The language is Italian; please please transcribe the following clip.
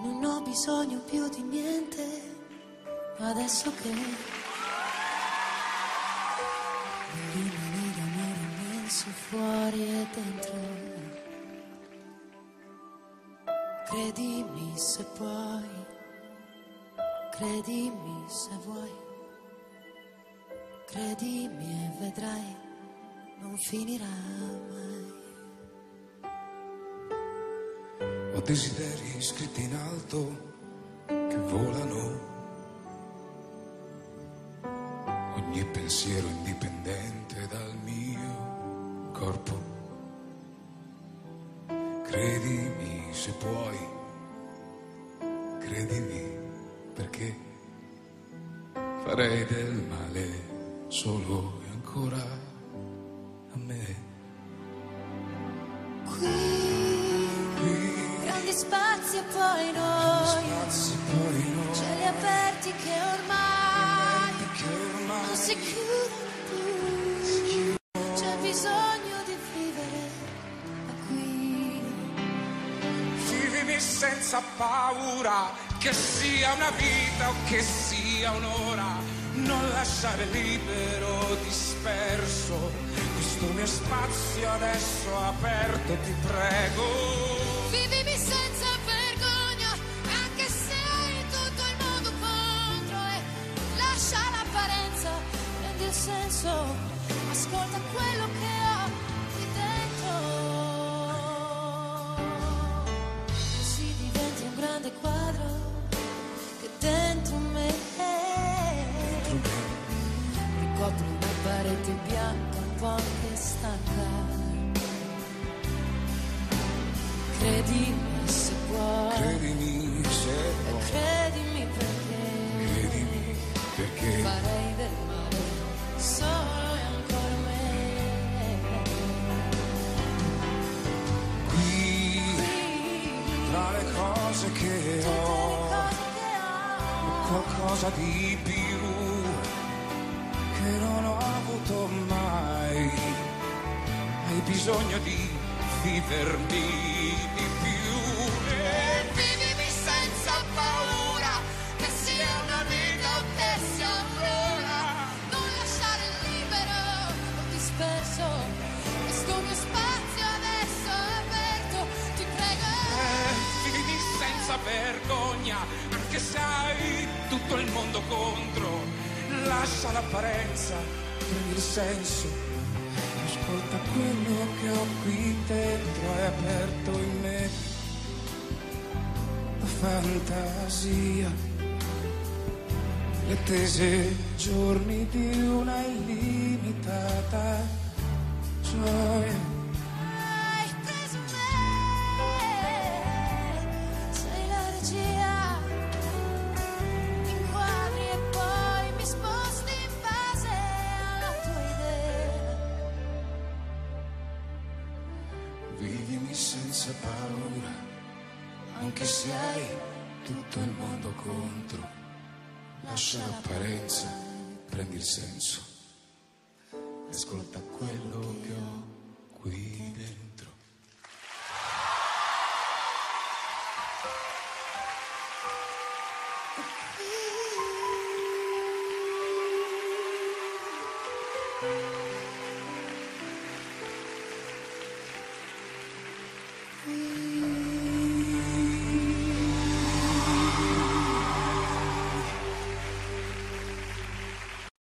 Non ho bisogno più di niente, adesso che rimani d'amore immenso fuori e dentro. Credimi se puoi, credimi se vuoi, credimi e vedrai, non finirà mai. Ho desideri scritti in alto che volano, ogni pensiero indipendente dal mio corpo. Credimi se puoi, credimi perché farei del male solo e ancora a me. Grandi spazi e poi noi, cieli aperti che ormai non si chiudono più. C'è bisogno di vivere qui. Vivimi senza paura, che sia una vita o che sia un'ora, non lasciare libero, disperso questo mio spazio adesso aperto, ti prego. Vivimi senza vergogna, anche se hai tutto il mondo contro, e lascia l'apparenza, prendi il senso, ascolta quello che ho qui dentro. Si diventi un grande quadro che dentro me ricopre una parete bianca un po' che stanca. Credimi se puoi, Credimi se puoi, credimi perché farei del male solo e ancora me. qui tra le cose che ho qualcosa di più che non ho avuto mai. Hai bisogno di vivermi di più e vivimi senza paura, che sia una vita o che sia un'ora, Non lasciare libero o disperso questo mio spazio adesso aperto, ti prego. vivimi senza vergogna, anche se hai tutto il mondo contro, lascia l'apparenza, prendi il senso. Ascolta quello che ho qui dentro, è aperto in me la fantasia, le attese giorni di una illimitata gioia. Hai preso me, sei la regia, inquadri e poi mi sposti in base alla tua idea. Vivimi senza paura, anche se hai tutto il mondo contro, lascia l'apparenza, prendi il senso, ascolta quello che ho qui dentro. Qui